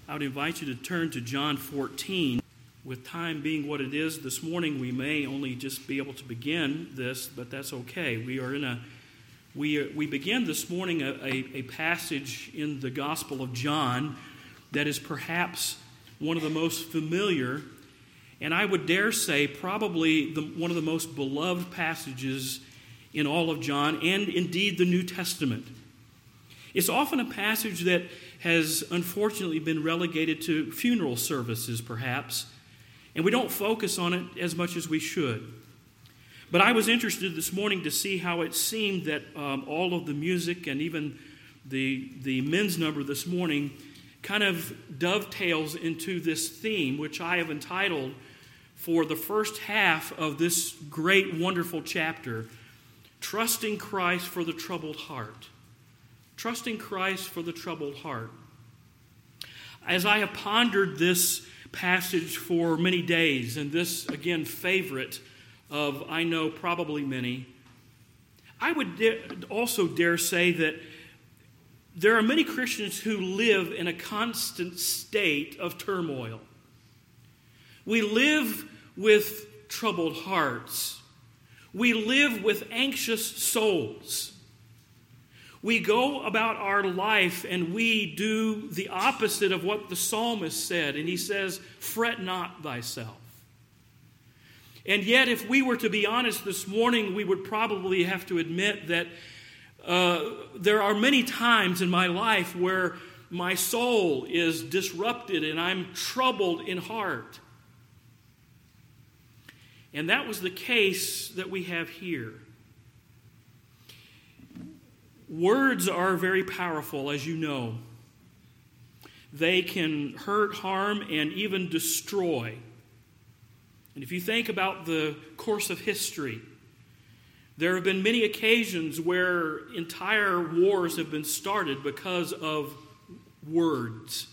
I would invite you to turn to John 14. With time being what it is this morning, we may only just be able to begin this, but that's okay. We begin this morning a passage in the Gospel of John that is perhaps one of the most familiar, and I would dare say probably one of the most beloved passages in all of John, and indeed the New Testament. It's often a passage that has unfortunately been relegated to funeral services, perhaps, and we don't focus on it as much as we should. But I was interested this morning to see how it seemed that all of the music and even the men's number this morning kind of dovetails into this theme, which I have entitled for the first half of this great, wonderful chapter, Trusting Christ for the Troubled Heart. Trusting Christ for the troubled heart. As I have pondered this passage for many days, and this, again, favorite of, I know, probably many, I would also dare say that there are many Christians who live in a constant state of turmoil. We live with troubled hearts. We live with anxious souls. We go about our life and we do the opposite of what the psalmist said. And he says, fret not thyself. And yet, if we were to be honest this morning, we would probably have to admit that there are many times in my life where my soul is disrupted and I'm troubled in heart. And that was the case that we have here. Words are very powerful, as you know. They can hurt, harm, and even destroy. And if you think about the course of history, there have been many occasions where entire wars have been started because of words.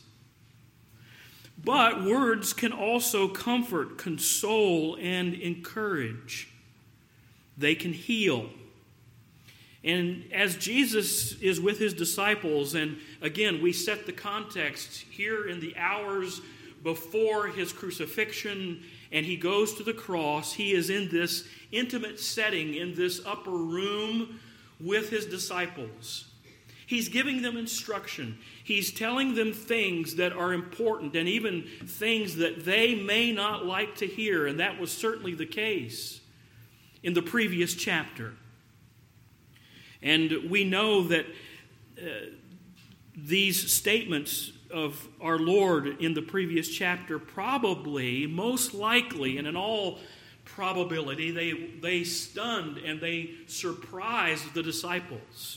But words can also comfort, console, and encourage. They can heal. And as Jesus is with his disciples, and again, we set the context here in the hours before his crucifixion, and he goes to the cross, he is in this intimate setting, in this upper room with his disciples. He's giving them instruction. He's telling them things that are important, and even things that they may not like to hear, and that was certainly the case in the previous chapter. And we know that these statements of our Lord in the previous chapter probably, most likely, and in all probability, they stunned and they surprised the disciples.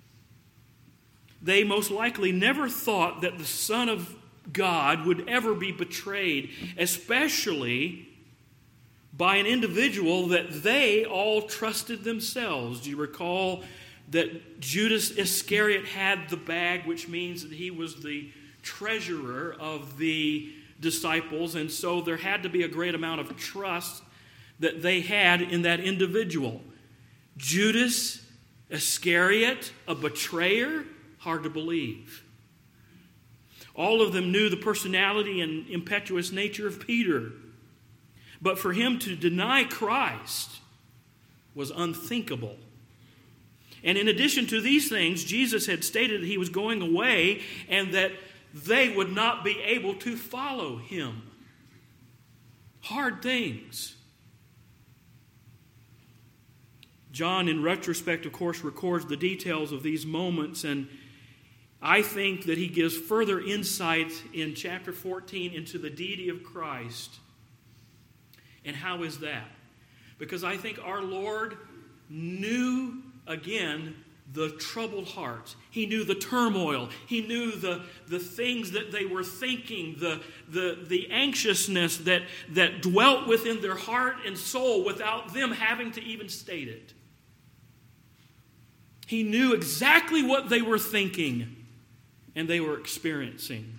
They most likely never thought that the Son of God would ever be betrayed, especially by an individual that they all trusted themselves. Do you recall that Judas Iscariot had the bag, which means that he was the treasurer of the disciples, and so there had to be a great amount of trust that they had in that individual. Judas Iscariot, a betrayer? Hard to believe. All of them knew the personality and impetuous nature of Peter, but for him to deny Christ was unthinkable. And in addition to these things, Jesus had stated that he was going away and that they would not be able to follow him. Hard things. John, in retrospect, of course, records the details of these moments, and I think that he gives further insight in chapter 14 into the deity of Christ. And how is that? Because I think our Lord knew, again, the troubled heart. He knew the turmoil. He knew the things that they were thinking, the anxiousness that dwelt within their heart and soul without them having to even state it. He knew exactly what they were thinking and they were experiencing.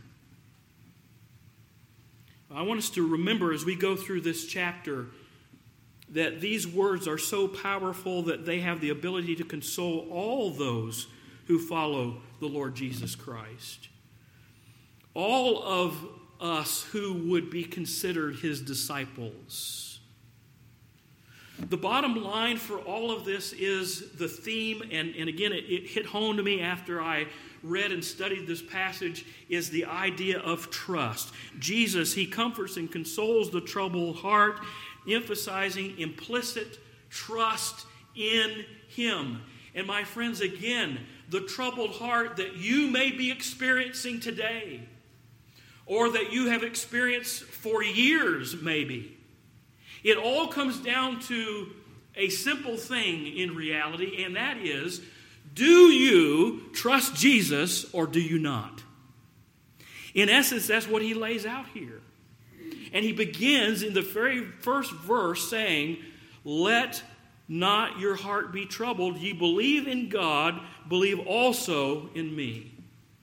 I want us to remember as we go through this chapter that these words are so powerful that they have the ability to console all those who follow the Lord Jesus Christ. all of us who would be considered his disciples. The bottom line for all of this is the theme, and again, it hit home to me after I read and studied this passage, is the idea of trust. Jesus, he comforts and consoles the troubled heart, emphasizing implicit trust in him. And my friends, again, the troubled heart that you may be experiencing today, or that you have experienced for years maybe, it all comes down to a simple thing in reality, and that is, do you trust Jesus or do you not? In essence, that's what he lays out here. And he begins in the very first verse saying, let not your heart be troubled. Ye believe in God, believe also in me.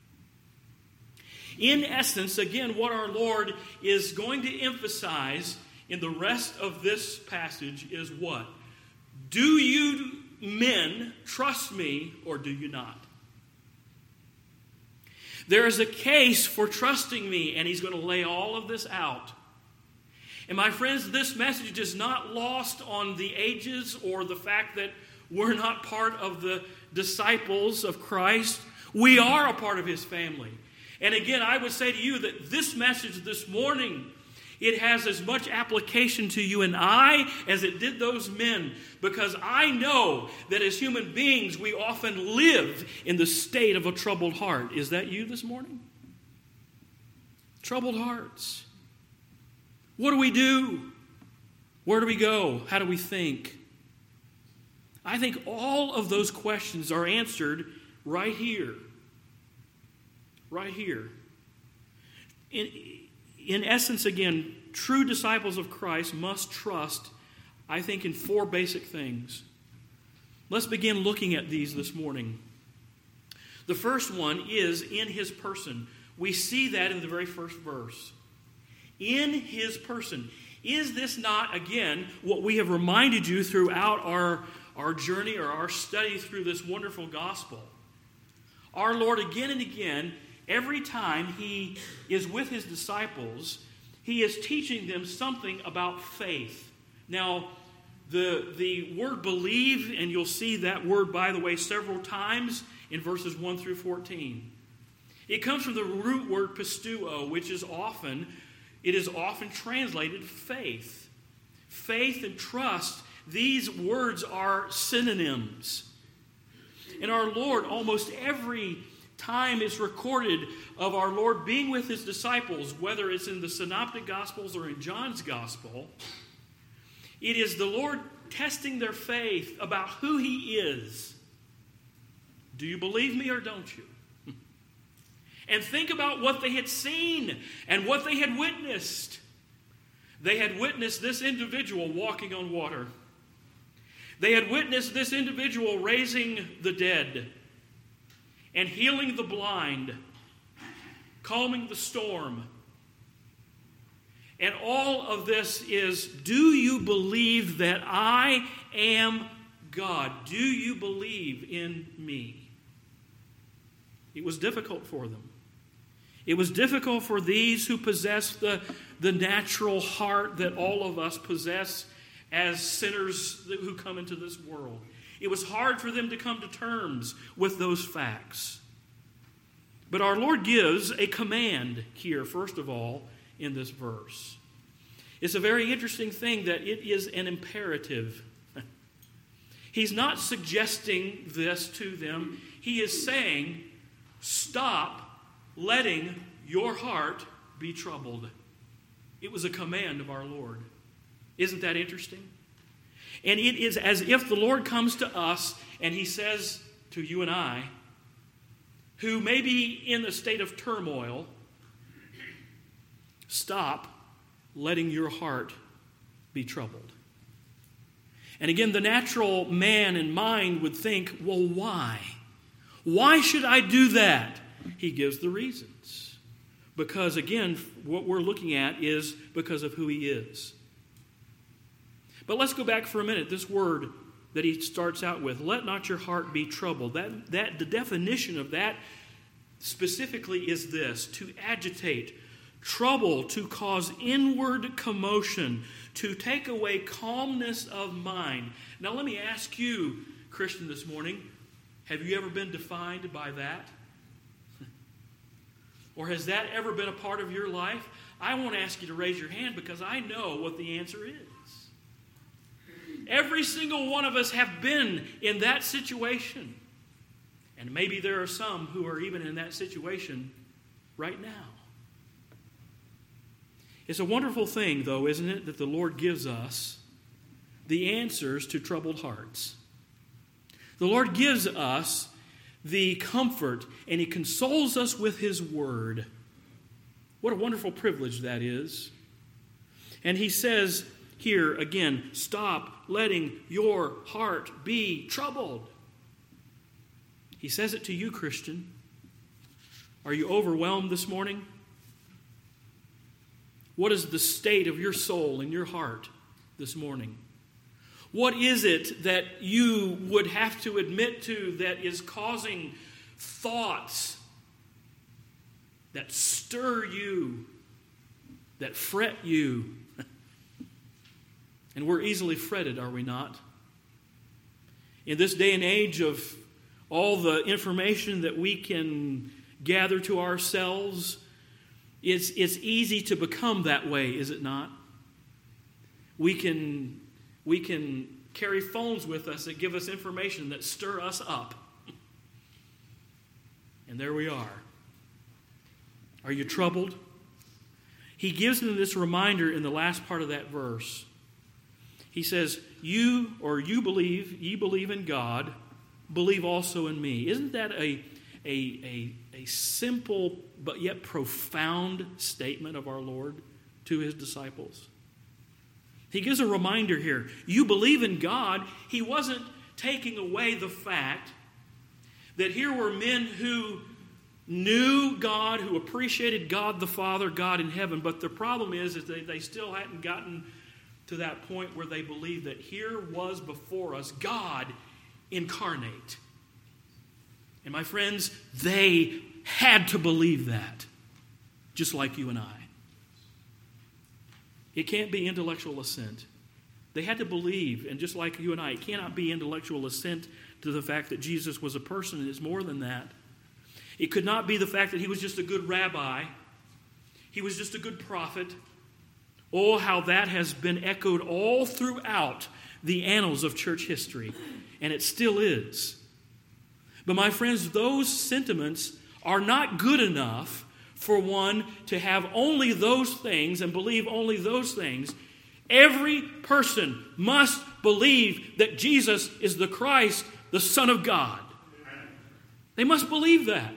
In essence, again, what our Lord is going to emphasize in the rest of this passage is what? Do you men trust me or do you not? There is a case for trusting me, and he's going to lay all of this out. And my friends, this message is not lost on the ages or the fact that we're not part of the disciples of Christ. We are a part of his family. And again, I would say to you that this message this morning, it has as much application to you and I as it did those men, because I know that as human beings we often live in the state of a troubled heart. Is that you this morning? Troubled hearts. What do we do? Where do we go? How do we think? I think all of those questions are answered right here. Right here. In essence, again, true disciples of Christ must trust, I think, in four basic things. Let's begin looking at these this morning. The first one is in his person. We see that in the very first verse. In his person. Is this not, again, what we have reminded you throughout our journey or our study through this wonderful gospel? Our Lord, again and again, every time he is with his disciples, he is teaching them something about faith. Now, the word believe, and you'll see that word, by the way, several times in verses 1 through 14. It comes from the root word pisteuo, which is often translated faith. Faith and trust, these words are synonyms. And our Lord, almost every time is recorded of our Lord being with his disciples, whether it's in the Synoptic Gospels or in John's Gospel, it is the Lord testing their faith about who he is. Do you believe me or don't you? And think about what they had seen and what they had witnessed. They had witnessed this individual walking on water. They had witnessed this individual raising the dead and healing the blind, calming the storm. And all of this is, do you believe that I am God? Do you believe in me? It was difficult for them. It was difficult for these who possess the natural heart that all of us possess as sinners who come into this world. It was hard for them to come to terms with those facts. But our Lord gives a command here, first of all, in this verse. It's a very interesting thing that it is an imperative. He's not suggesting this to them. He is saying, stop letting your heart be troubled. It was a command of our Lord. Isn't that interesting? And it is as if the Lord comes to us and he says to you and I, who may be in a state of turmoil, stop letting your heart be troubled. And again, the natural man and mind would think, well, why? Why should I do that? He gives the reasons. Because again, what we're looking at is because of who he is. But let's go back for a minute. This word that he starts out with, let not your heart be troubled. The definition of that specifically is this: to agitate, trouble, to cause inward commotion, to take away calmness of mind. Now let me ask you, Christian, this morning, have you ever been defined by that? Or has that ever been a part of your life? I won't ask you to raise your hand because I know what the answer is. Every single one of us have been in that situation. And maybe there are some who are even in that situation right now. It's a wonderful thing, though, isn't it, that the Lord gives us the answers to troubled hearts. The Lord gives us the comfort, and He consoles us with His Word. What a wonderful privilege that is. And He says here again, stop letting your heart be troubled. He says it to you, Christian. Are you overwhelmed this morning? What is the state of your soul and your heart this morning? What is it that you would have to admit to that is causing thoughts that stir you, that fret you? And we're easily fretted, are we not? In this day and age of all the information that we can gather to ourselves, it's easy to become that way, is it not? We can carry phones with us that give us information that stir us up. And there we are. Are you troubled? He gives them this reminder in the last part of that verse. He says, ye believe in God, believe also in me. Isn't that a simple but yet profound statement of our Lord to His disciples? He gives a reminder here. You believe in God. He wasn't taking away the fact that here were men who knew God, who appreciated God the Father, God in heaven, but the problem is that they still hadn't gotten to that point where they believed that here was before us God incarnate. And my friends, they had to believe that, just like you and I. It can't be intellectual assent. They had to believe, and just like you and I, it cannot be intellectual assent to the fact that Jesus was a person, and it's more than that. It could not be the fact that He was just a good rabbi. He was just a good prophet. Oh, how that has been echoed all throughout the annals of church history, and it still is. But my friends, those sentiments are not good enough for one to have only those things and believe only those things. Every person must believe that Jesus is the Christ, the Son of God. They must believe that.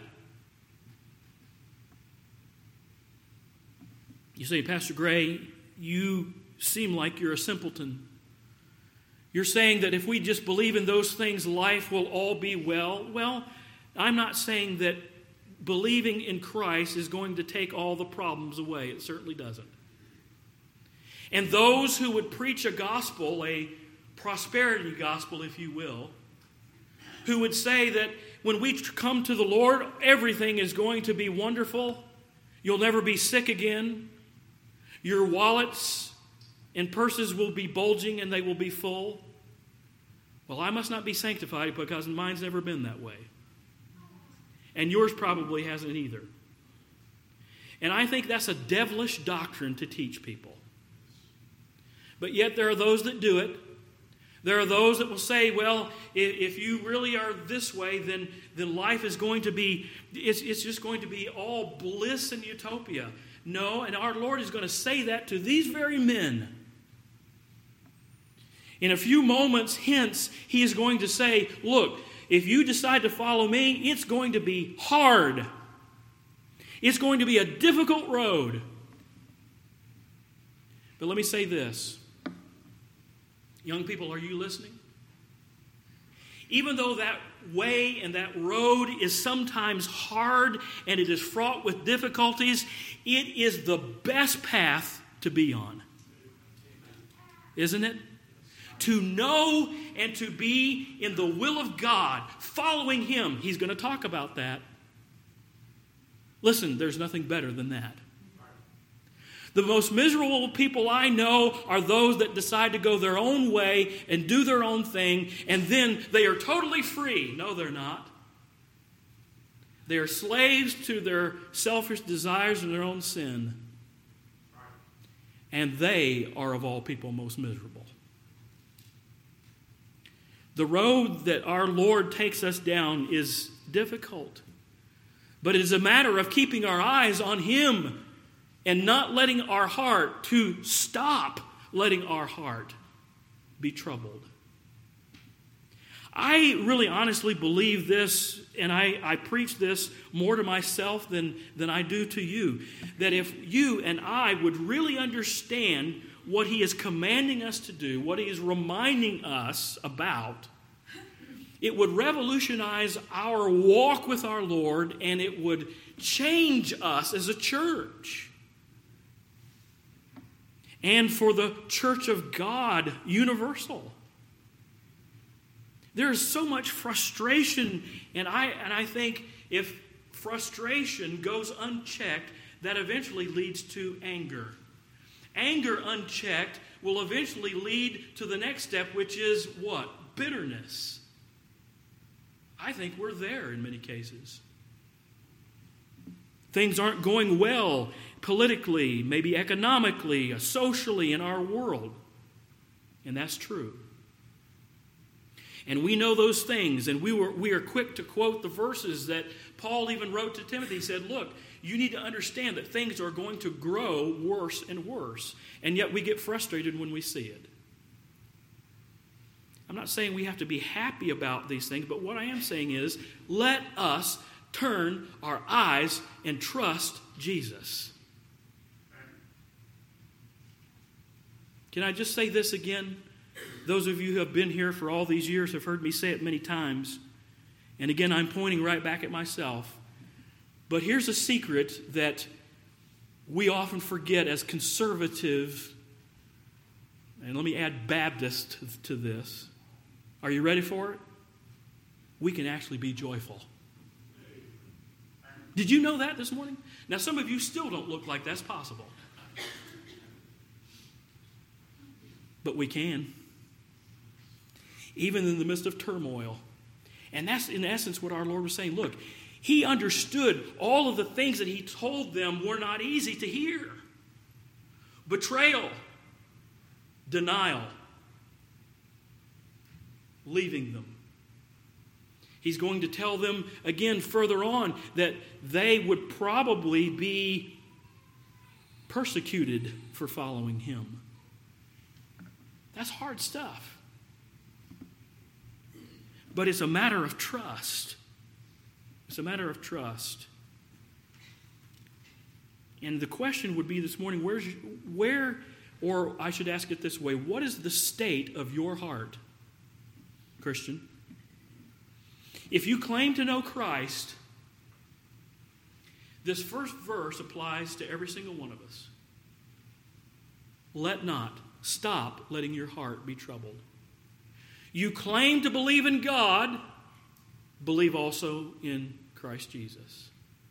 You say, Pastor Gray, you seem like you're a simpleton. You're saying that if we just believe in those things, life will all be well. Well, I'm not saying that believing in Christ is going to take all the problems away. It certainly doesn't. And those who would preach a gospel, a prosperity gospel, if you will, who would say that when we come to the Lord, everything is going to be wonderful. You'll never be sick again. Your wallets and purses will be bulging and they will be full. Well, I must not be sanctified because mine's never been that way. And yours probably hasn't either. And I think that's a devilish doctrine to teach people. But yet there are those that do it. There are those that will say, well, if you really are this way, then life is going to be, it's just going to be all bliss and utopia. No, and our Lord is going to say that to these very men. In a few moments hence, He is going to say, look, if you decide to follow me, it's going to be hard. It's going to be a difficult road. But let me say this. Young people, are you listening? Even though that way and that road is sometimes hard and it is fraught with difficulties, it is the best path to be on. Isn't it? To know and to be in the will of God, following Him. He's going to talk about that. Listen, there's nothing better than that. The most miserable people I know are those that decide to go their own way and do their own thing, and then they are totally free. No, they're not. They are slaves to their selfish desires and their own sin. And they are, of all people, most miserable. The road that our Lord takes us down is difficult. But it is a matter of keeping our eyes on Him and not letting our heart, to stop letting our heart be troubled. I really honestly believe this, and I preach this more to myself than I do to you, that if you and I would really understand what He is commanding us to do, what He is reminding us about, it would revolutionize our walk with our Lord, and it would change us as a church. And for the church of God, universal. There is so much frustration, and I think if frustration goes unchecked, that eventually leads to anger. Anger unchecked will eventually lead to the next step, which is what? Bitterness. I think we're there in many cases. Things aren't going well politically, maybe economically, socially in our world. And that's true. And we know those things, and we are quick to quote the verses that Paul even wrote to Timothy. He said, look, you need to understand that things are going to grow worse and worse, and yet we get frustrated when we see it. I'm not saying we have to be happy about these things, but what I am saying is, let us turn our eyes and trust Jesus. Can I just say this again? Those of you who have been here for all these years have heard me say it many times. And again, I'm pointing right back at myself. But here's a secret that we often forget as conservative, and let me add Baptist to this. Are you ready for it? We can actually be joyful. Did you know that this morning? Now, some of you still don't look like that's possible. But we can. Even in the midst of turmoil. And that's in essence what our Lord was saying. Look, He understood all of the things that He told them were not easy to hear. Betrayal, denial, leaving them. He's going to tell them again further on that they would probably be persecuted for following Him. That's hard stuff. But it's a matter of trust. It's a matter of trust. And the question would be this morning, or I should ask it this way, what is the state of your heart, Christian? If you claim to know Christ, this first verse applies to every single one of us. Stop letting your heart be troubled. You claim to believe in God, believe also in Christ Jesus.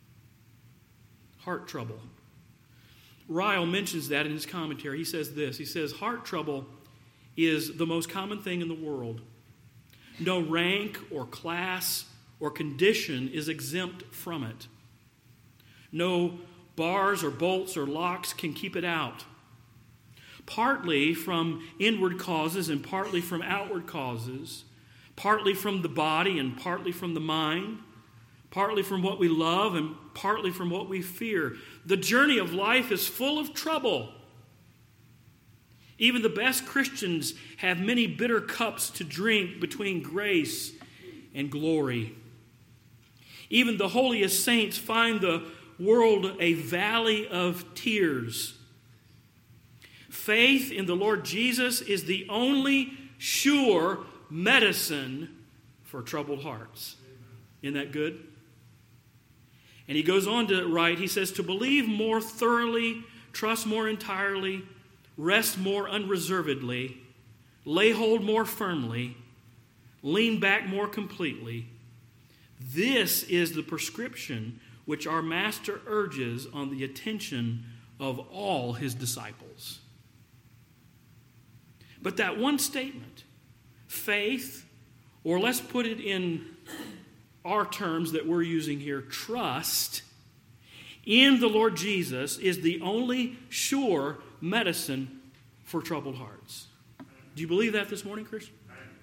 Heart trouble. Ryle mentions that in his commentary. He says this. He says, heart trouble is the most common thing in the world. No rank or class or condition is exempt from it. No bars or bolts or locks can keep it out. Partly from inward causes and partly from outward causes, partly from the body and partly from the mind, partly from what we love and partly from what we fear. The journey of life is full of trouble. Even the best Christians have many bitter cups to drink between grace and glory. Even the holiest saints find the world a valley of tears. Faith in the Lord Jesus is the only sure medicine for troubled hearts. Isn't that good? And he goes on to write, he says, to believe more thoroughly, trust more entirely, rest more unreservedly, lay hold more firmly, lean back more completely. This is the prescription which our Master urges on the attention of all his disciples. But that one statement, faith, or let's put it in our terms that we're using here, trust in the Lord Jesus, is the only sure medicine for troubled hearts. Do you believe that this morning, Christian?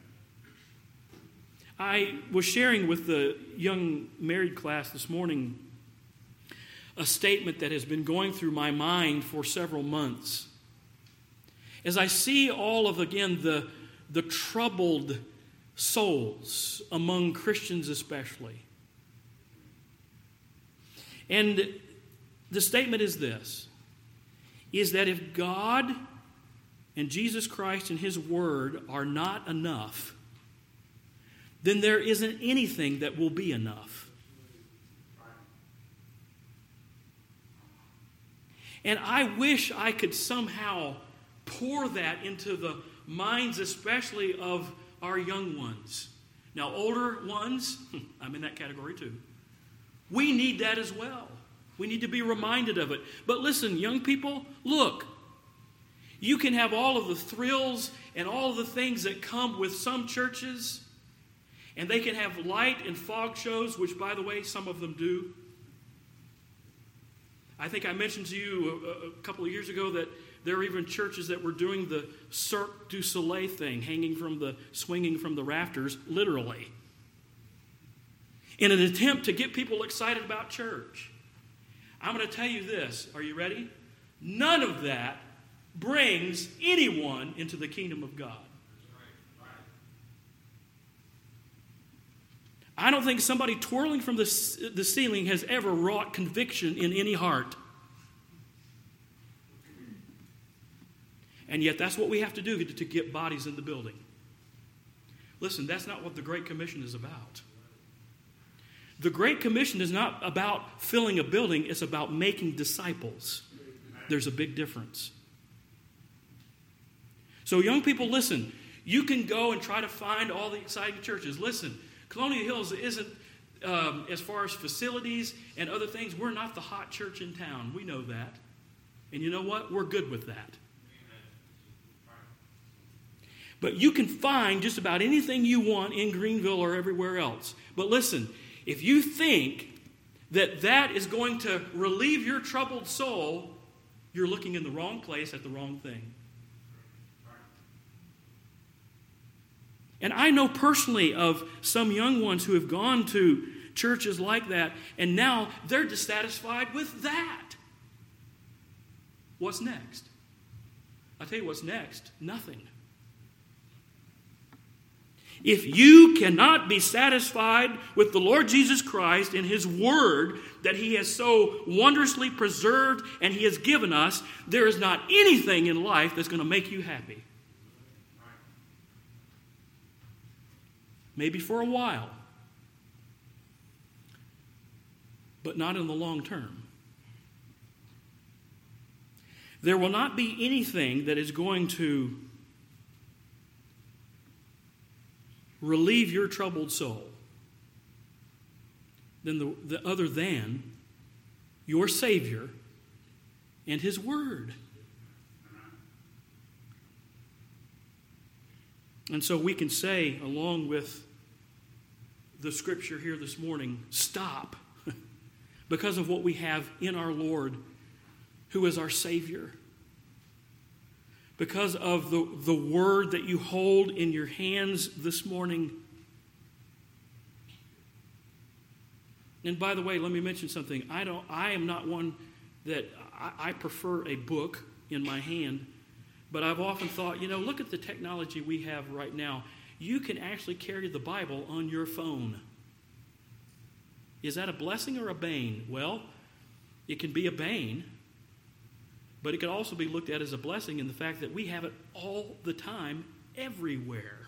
I was sharing with the young married class this morning a statement that has been going through my mind for several months. As I see all of, again, the troubled souls among Christians especially. And the statement is this, is that if God and Jesus Christ and his word are not enough, then there isn't anything that will be enough. And I wish I could somehow pour that into the minds especially of our young ones. Now, older ones, I'm in that category too. We need that as well. We need to be reminded of it. But listen, young people, look. You can have all of the thrills and all of the things that come with some churches, and they can have light and fog shows, which, by the way, some of them do. I think I mentioned to you a couple of years ago that there are even churches that were doing the Cirque du Soleil thing, swinging from the rafters, literally, in an attempt to get people excited about church. I'm going to tell you this. Are you ready? None of that brings anyone into the kingdom of God. I don't think somebody twirling from the ceiling has ever wrought conviction in any heart. And yet that's what we have to do to get bodies in the building. Listen, that's not what the Great Commission is about. The Great Commission is not about filling a building. It's about making disciples. There's a big difference. So young people, listen. You can go and try to find all the exciting churches. Listen, Colonial Hills isn't, as far as facilities and other things, we're not the hot church in town. We know that. And you know what? We're good with that. But you can find just about anything you want in Greenville or everywhere else. But listen, if you think that that is going to relieve your troubled soul, you're looking in the wrong place at the wrong thing. And I know personally of some young ones who have gone to churches like that, and now they're dissatisfied with that. What's next? I'll tell you what's next. Nothing. If you cannot be satisfied with the Lord Jesus Christ and his word that he has so wondrously preserved and he has given us, there is not anything in life that's going to make you happy. Maybe for a while, but not in the long term. There will not be anything that is going to relieve your troubled soul other than your Savior and his word. And so we can say, along with the scripture here this morning, stop, because of what we have in our Lord, who is our Savior. Because of the word that you hold in your hands this morning. And by the way, let me mention something. I am not one that I prefer a book in my hand, but I've often thought, look at the technology we have right now. You can actually carry the Bible on your phone. Is that a blessing or a bane? Well, it can be a bane, but it can also be looked at as a blessing in the fact that we have it all the time, everywhere.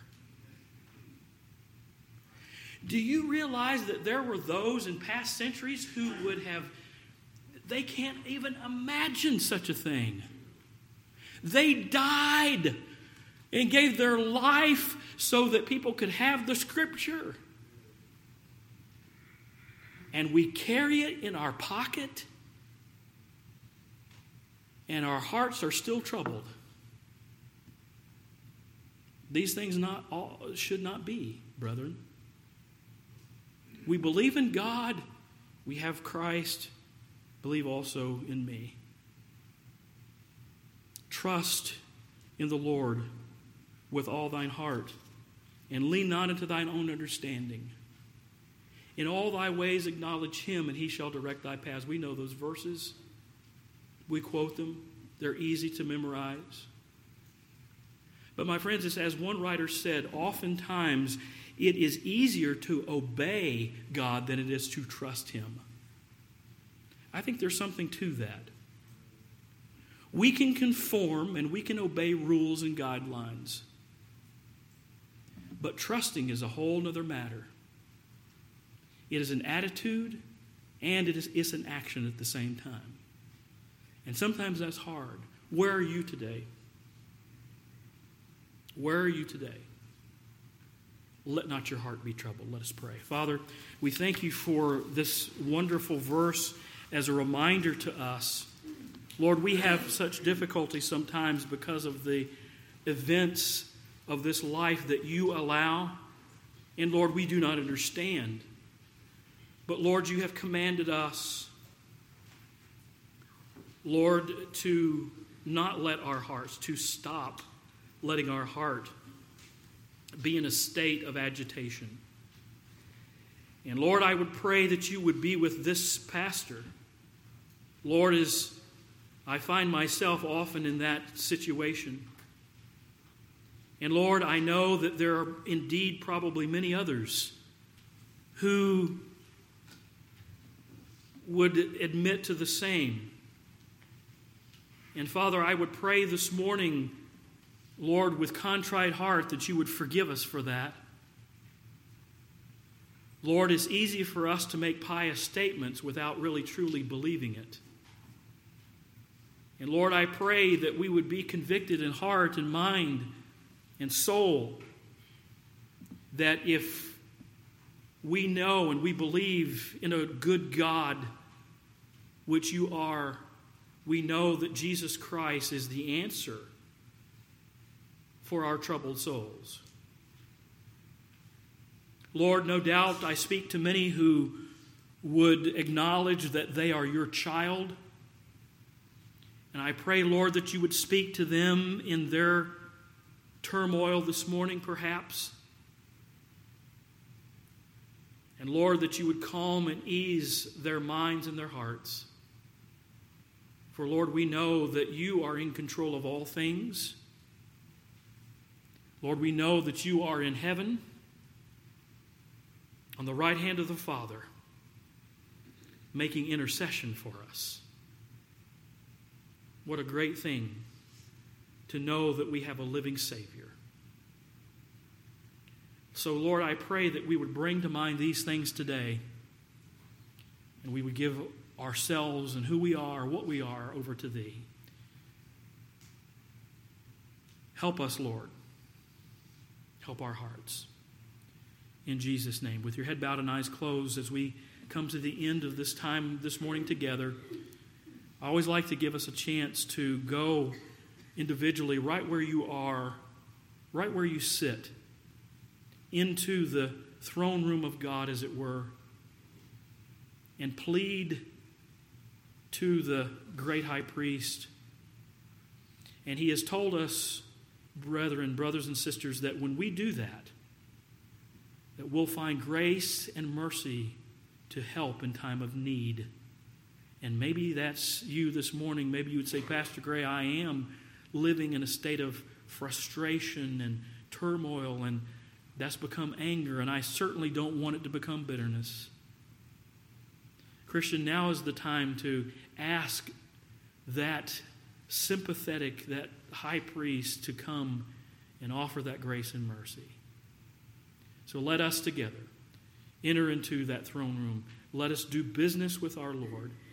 Do you realize that there were those in past centuries who they can't even imagine such a thing. They died and gave their life so that people could have the scripture. and we carry it in our pocket, and our hearts are still troubled. These things should not be, brethren. We believe in God. We have Christ. Believe also in me. Trust in the Lord with all thine heart, and lean not into thine own understanding. In all thy ways acknowledge him, and he shall direct thy paths. We know those verses. We quote them. They're easy to memorize. But my friends, it's as one writer said, oftentimes it is easier to obey God than it is to trust him. I think there's something to that. We can conform and we can obey rules and guidelines. But trusting is a whole other matter. It is an attitude and it's an action at the same time. And sometimes that's hard. Where are you today? Where are you today? Let not your heart be troubled. Let us pray. Father, we thank you for this wonderful verse as a reminder to us. Lord, we have such difficulty sometimes because of the events of this life that you allow. And Lord, we do not understand. But Lord, you have commanded us, Lord, to not let our hearts, to stop letting our heart be in a state of agitation. And Lord, I would pray that you would be with this pastor. Lord, as I find myself often in that situation. And Lord, I know that there are indeed probably many others who would admit to the same. And Father, I would pray this morning, Lord, with contrite heart, that you would forgive us for that. Lord, it's easy for us to make pious statements without really truly believing it. And Lord, I pray that we would be convicted in heart and mind and soul, that if we know and we believe in a good God, which you are, we know that Jesus Christ is the answer for our troubled souls. Lord, no doubt I speak to many who would acknowledge that they are your child. And I pray, Lord, that you would speak to them in their turmoil this morning, perhaps. And Lord, that you would calm and ease their minds and their hearts. For Lord, we know that you are in control of all things. Lord, we know that you are in heaven, on the right hand of the Father, making intercession for us. What a great thing to know that we have a living Savior. So, Lord, I pray that we would bring to mind these things today, and we would give ourselves and who we are, what we are, over to Thee. Help us, Lord. Help our hearts. In Jesus' name. With your head bowed and eyes closed as we come to the end of this time this morning together, I always like to give us a chance to go individually right where you are, right where you sit, into the throne room of God, as it were, and plead to the great high priest. And he has told us, brethren, brothers and sisters, that when we do that we'll find grace and mercy to help in time of need. And maybe that's you this morning. Maybe you would say, Pastor Gray, I am living in a state of frustration and turmoil, and that's become anger, and I certainly don't want it to become bitterness. Christian, now is the time to ask that sympathetic, that high priest to come and offer that grace and mercy. So let us together enter into that throne room. Let us do business with our Lord.